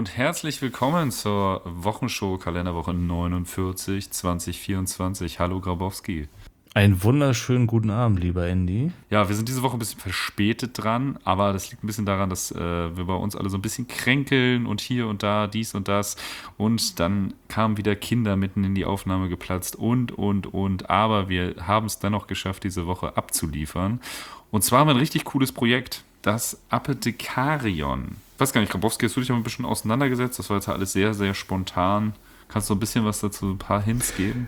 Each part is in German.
und herzlich willkommen zur Wochenshow Kalenderwoche 49 2024. Hallo Grabowski. Einen wunderschönen guten Abend, lieber Andy. Ja, wir sind diese Woche ein bisschen verspätet dran, aber das liegt ein bisschen daran, dass wir bei uns alle so ein bisschen kränkeln und hier und da, dies und das. Und dann kamen wieder Kinder mitten in die Aufnahme geplatzt und. Aber wir haben es dann noch geschafft, diese Woche abzuliefern. Und zwar haben wir ein richtig cooles Projekt, das Apothekarion. Ich weiß gar nicht, Grabowski, hast du dich aber ein bisschen auseinandergesetzt? Das war jetzt alles sehr, sehr spontan. Kannst du ein bisschen was dazu, ein paar Hints geben?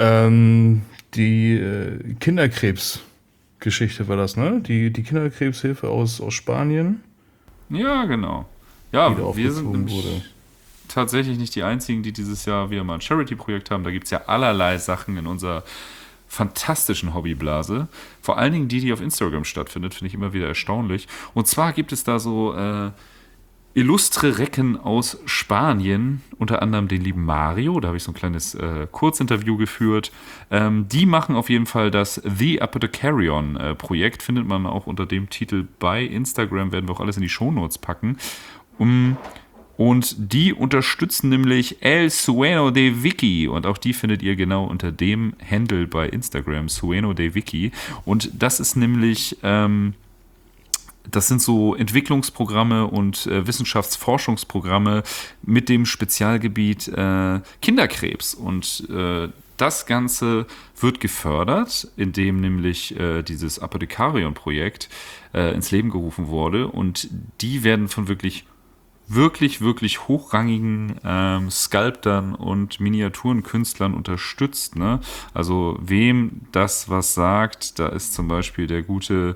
Die Kinderkrebsgeschichte war das, ne? Die Kinderkrebshilfe aus Spanien, Ja, genau. die da Ja, wir sind aufgezogen wurde. nämlich tatsächlich nicht die einzigen, die dieses Jahr wieder mal ein Charity-Projekt haben. Da gibt es ja allerlei Sachen in unserer fantastischen Hobbyblase. Vor allen Dingen die auf Instagram stattfindet, finde ich immer wieder erstaunlich. Und zwar gibt es da so illustre Recken aus Spanien, unter anderem den lieben Mario, da habe ich so ein kleines Kurzinterview geführt. Die machen auf jeden Fall das The Apothecarion Projekt, findet man auch unter dem Titel bei Instagram, werden wir auch alles in die Shownotes packen. Und die unterstützen nämlich El Sueno de Vicky. Und auch die findet ihr genau unter dem Handle bei Instagram, Sueno de Vicky. Und das ist nämlich, das sind so Entwicklungsprogramme und Wissenschaftsforschungsprogramme mit dem Spezialgebiet Kinderkrebs. Und das Ganze wird gefördert, indem nämlich dieses Apothekarion-Projekt ins Leben gerufen wurde. Und die werden von wirklich hochrangigen Sculptern und Miniaturenkünstlern unterstützt. Ne? Also wem das was sagt, da ist zum Beispiel der gute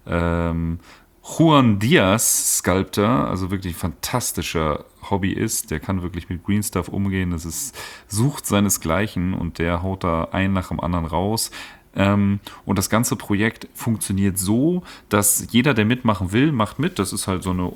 Juan Diaz Sculptor, also wirklich ein fantastischer Hobbyist, der kann wirklich mit Green Stuff umgehen, sucht seinesgleichen und der haut da einen nach dem anderen raus. Und das ganze Projekt funktioniert so, dass jeder, der mitmachen will, macht mit. Das ist halt so eine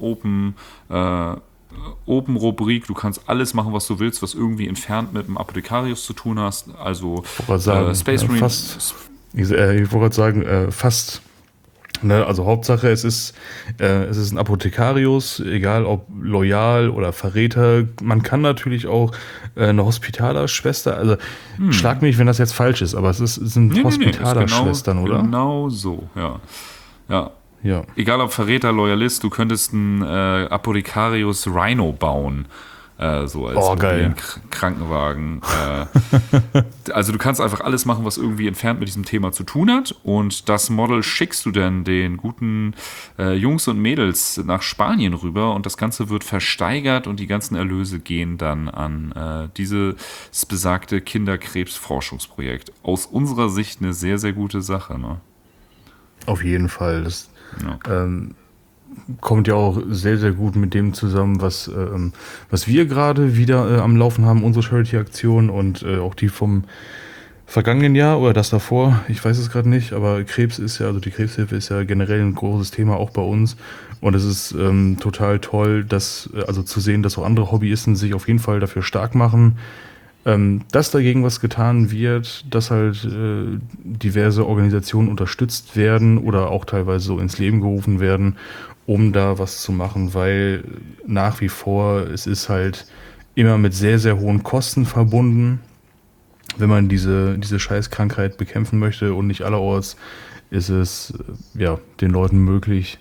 Open-Rubrik. Du kannst alles machen, was du willst, was irgendwie entfernt mit dem Apothekarius zu tun hast. Also Ich wollte gerade sagen, Space Marine. ich wollte gerade sagen, fast. Ne? Also Hauptsache, es ist ein Apothekarius, egal ob loyal oder Verräter. Man kann natürlich auch eine Hospitalerschwester, also schlag mich, wenn das jetzt falsch ist, aber es sind Nee, ist Hospitalerschwestern, oder? genau so, ja. Ja. Ja. Egal ob Verräter, Loyalist, du könntest einen Apothekarius Rhino bauen. So als Geil. Krankenwagen. Also du kannst einfach alles machen, was irgendwie entfernt mit diesem Thema zu tun hat. Und das Model schickst du dann den guten Jungs und Mädels nach Spanien rüber. Und das Ganze wird versteigert und die ganzen Erlöse gehen dann an dieses besagte Kinderkrebsforschungsprojekt. Aus unserer Sicht eine sehr, sehr gute Sache. Ne? Auf jeden Fall. Das Ja. kommt ja auch sehr, sehr gut mit dem zusammen, was wir gerade wieder am Laufen haben, unsere Charity-Aktion und auch die vom vergangenen Jahr oder das davor, ich weiß es gerade nicht, aber die Krebshilfe ist ja generell ein großes Thema auch bei uns und es ist total toll, also zu sehen, dass auch andere Hobbyisten sich auf jeden Fall dafür stark machen, dass dagegen was getan wird, dass halt diverse Organisationen unterstützt werden oder auch teilweise so ins Leben gerufen werden, um da was zu machen, weil nach wie vor es ist halt immer mit sehr, sehr hohen Kosten verbunden, wenn man diese Scheißkrankheit bekämpfen möchte und nicht allerorts ist es den Leuten möglich,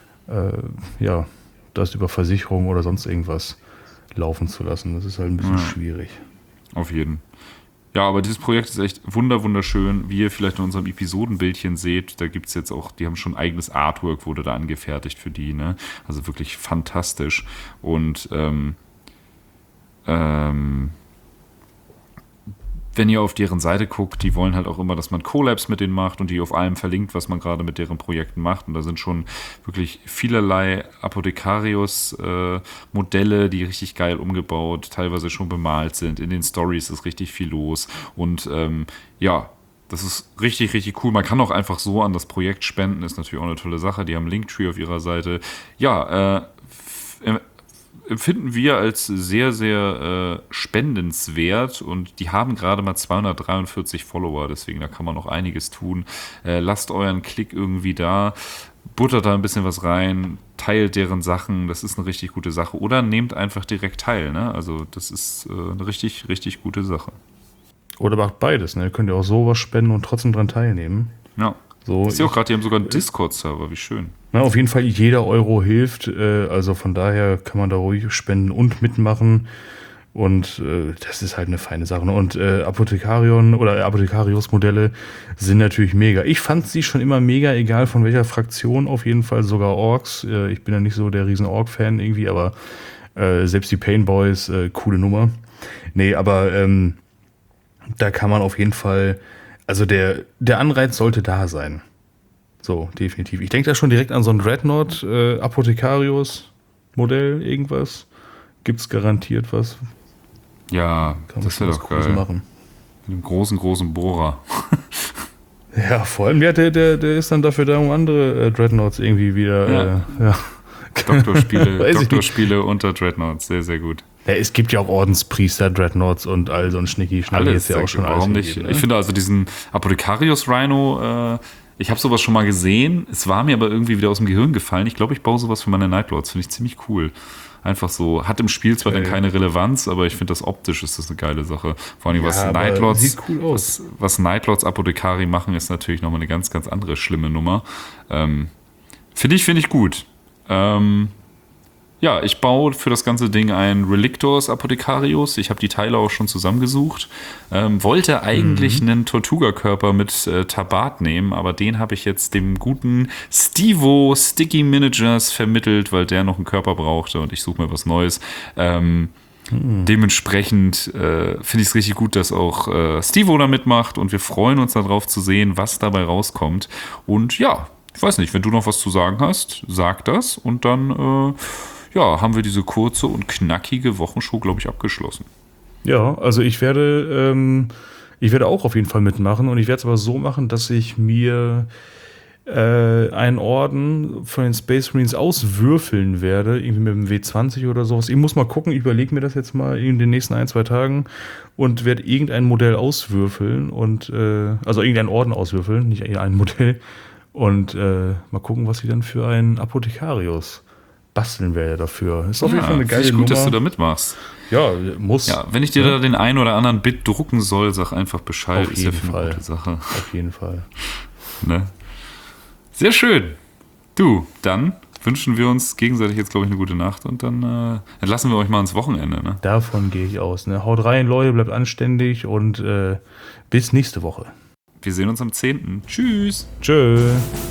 das über Versicherung oder sonst irgendwas laufen zu lassen. Das ist halt ein bisschen schwierig. Auf jeden. Ja, aber dieses Projekt ist echt wunderschön. Wie ihr vielleicht in unserem Episodenbildchen seht, da gibt es jetzt auch, die haben schon ein eigenes Artwork, wurde da angefertigt für die, ne? Also wirklich fantastisch. Und wenn ihr auf deren Seite guckt, die wollen halt auch immer, dass man Collabs mit denen macht und die auf allem verlinkt, was man gerade mit deren Projekten macht. Und da sind schon wirklich vielerlei Apothekarius-Modelle, die richtig geil umgebaut, teilweise schon bemalt sind. In den Stories ist richtig viel los. Und das ist richtig cool. Man kann auch einfach so an das Projekt spenden, ist natürlich auch eine tolle Sache. Die haben Linktree auf ihrer Seite. Ja, empfinden wir als sehr, sehr spendenswert und die haben gerade mal 243 Follower, deswegen da kann man noch einiges tun. Lasst euren Klick irgendwie da, buttert da ein bisschen was rein, teilt deren Sachen, das ist eine richtig gute Sache. Oder nehmt einfach direkt teil, ne? Also das ist eine richtig, richtig gute Sache. Oder macht beides, ne? Ihr könnt ja auch sowas spenden und trotzdem dran teilnehmen. Ja. So, Ich sehe auch gerade, die haben sogar einen Discord-Server, wie schön. Na, auf jeden Fall, jeder Euro hilft. Also von daher kann man da ruhig spenden und mitmachen. Und das ist halt eine feine Sache. Und Apothekarion oder Apothekarius-Modelle sind natürlich mega. Ich fand sie schon immer mega, egal von welcher Fraktion, auf jeden Fall sogar Orks. Ich bin ja nicht so der riesen Ork-Fan irgendwie, aber selbst die Painboys, coole Nummer. Nee, aber da kann man auf jeden Fall, also der Anreiz sollte da sein. So, definitiv. Ich denke da schon direkt an so ein Dreadnought, Apothekarius-Modell, irgendwas. Gibt's garantiert was? Ja, Kann das wäre doch geil. machen. Mit einem großen Bohrer. Ja, vor allem, ja, der ist dann dafür da, um andere Dreadnoughts irgendwie wieder, ja. Doktorspiele unter Dreadnoughts, sehr, sehr gut. Ja, es gibt ja auch Ordenspriester, Dreadnoughts und all so ein Schnicki-Schnacki. Alles, ja auch schon warum alles nicht? gegeben, ne? Ich finde also diesen Apothekarius Rhino, ich habe sowas schon mal gesehen, es war mir aber irgendwie wieder aus dem Gehirn gefallen. Ich glaube, ich baue sowas für meine Nightlords, finde ich ziemlich cool. Einfach so, hat im Spiel zwar dann keine Relevanz, aber ich finde das optisch ist das eine geile Sache. Vor allem, was Nightlords, sieht cool aus. Was Nightlords Apothekari machen, ist natürlich nochmal eine ganz, ganz andere schlimme Nummer. Finde ich gut. Ja, ich baue für das ganze Ding ein Relictors Apothekarius. Ich habe die Teile auch schon zusammengesucht. Wollte eigentlich einen Tortuga-Körper mit Tabat nehmen, aber den habe ich jetzt dem guten Stevo Sticky Managers vermittelt, weil der noch einen Körper brauchte und ich suche mir was Neues. Dementsprechend finde ich es richtig gut, dass auch Stevo da mitmacht und wir freuen uns darauf zu sehen, was dabei rauskommt. Und ja, ich weiß nicht, wenn du noch was zu sagen hast, sag das und dann haben wir diese kurze und knackige Wochenshow, glaube ich, abgeschlossen. Ja, also ich werde auch auf jeden Fall mitmachen und ich werde es aber so machen, dass ich mir einen Orden von den Space Marines auswürfeln werde, irgendwie mit dem W20 oder sowas. Ich muss mal gucken, ich überlege mir das jetzt mal in den nächsten 1-2 Tagen und werde irgendein Modell auswürfeln und also irgendeinen Orden auswürfeln, nicht ein Modell und mal gucken, was ich dann für einen Apothekarius basteln werde dafür. Ist auf jeden Fall eine geile Nummer. Gut, dass du da mitmachst. Ja, muss. Ja, wenn ich dir da den einen oder anderen Bit drucken soll, sag einfach Bescheid. Auf jeden Fall. Eine gute Sache. Auf jeden Fall. Ne? Sehr schön. Du, dann wünschen wir uns gegenseitig jetzt, glaube ich, eine gute Nacht und dann entlassen wir euch mal ins Wochenende. Ne? Davon gehe ich aus. Ne? Haut rein, Leute, bleibt anständig und bis nächste Woche. Wir sehen uns am 10. Tschüss. Tschö.